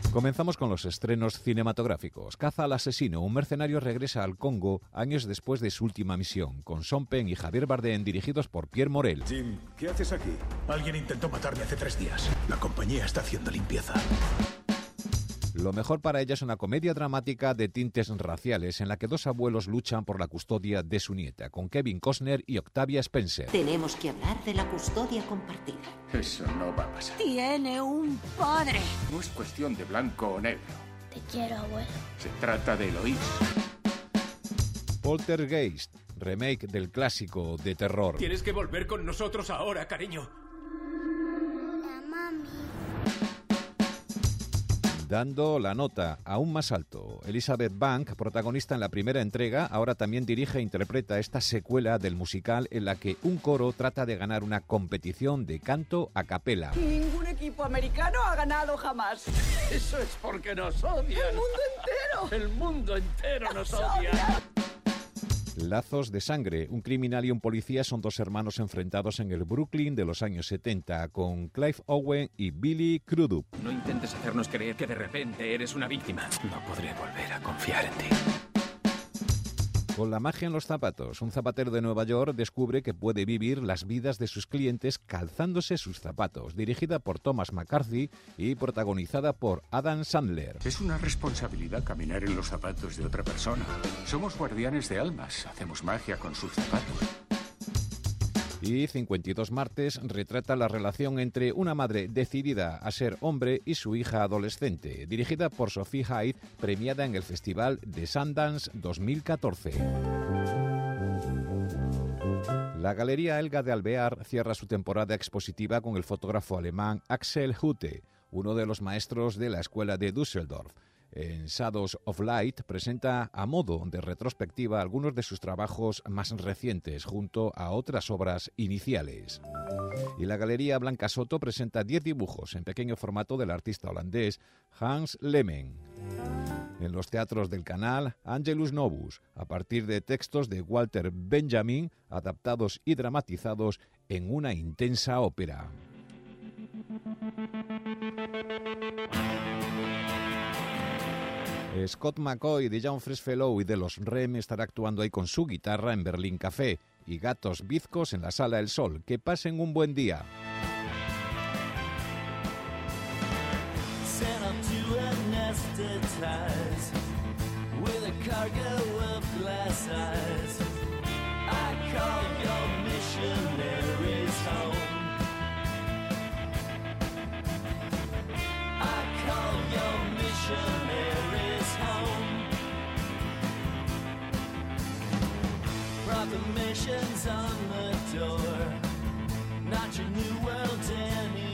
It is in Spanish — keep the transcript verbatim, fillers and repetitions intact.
Comenzamos con los estrenos cinematográficos. Caza al asesino. Un mercenario regresa al Congo años después de su última misión, con Sean Penn y Javier Bardem, dirigidos por Pierre Morel. Jim, ¿qué haces aquí? Alguien intentó matarme hace tres días. La compañía está haciendo limpieza. Lo mejor para ella es una comedia dramática de tintes raciales en la que dos abuelos luchan por la custodia de su nieta, con Kevin Costner y Octavia Spencer. Tenemos que hablar de la custodia compartida. Eso no va a pasar. Tiene un padre. No es cuestión de blanco o negro. Te quiero, abuelo. Se trata de Eloís. Poltergeist, remake del clásico de terror. Tienes que volver con nosotros ahora, cariño. La mami. Dando la nota aún más alto, Elizabeth Banks, protagonista en la primera entrega, ahora también dirige e interpreta esta secuela del musical en la que un coro trata de ganar una competición de canto a capela. Ningún equipo americano ha ganado jamás. Eso es porque nos odian. ¡El mundo entero! El mundo entero nos odia. Lazos de sangre. Un criminal y un policía son dos hermanos enfrentados en el Brooklyn de los años setenta, con Clive Owen y Billy Crudup. No intentes hacernos creer que de repente eres una víctima. No podré volver a confiar en ti. Con la magia en los zapatos, un zapatero de Nueva York descubre que puede vivir las vidas de sus clientes calzándose sus zapatos. Dirigida por Thomas McCarthy y protagonizada por Adam Sandler. Es una responsabilidad caminar en los zapatos de otra persona. Somos guardianes de almas. Hacemos magia con sus zapatos. Y cincuenta y dos martes retrata la relación entre una madre decidida a ser hombre y su hija adolescente, dirigida por Sophie Hyde, premiada en el Festival de Sundance dos mil catorce. La Galería Elga de Alvear cierra su temporada expositiva con el fotógrafo alemán Axel Hutte, uno de los maestros de la escuela de Düsseldorf. En Shadows of Light presenta a modo de retrospectiva algunos de sus trabajos más recientes junto a otras obras iniciales. Y la Galería Blanca Soto presenta diez dibujos en pequeño formato del artista holandés Hans Lemmen. En los teatros del Canal, Angelus Novus, a partir de textos de Walter Benjamin, adaptados y dramatizados en una intensa ópera. Scott McCoy de Young Fresh Fellow y de los R E M estará actuando ahí con su guitarra en Berlín Café y Gatos Bizcos en la Sala del Sol. Que pasen un buen día. Proclamations on the door, not your new world anymore.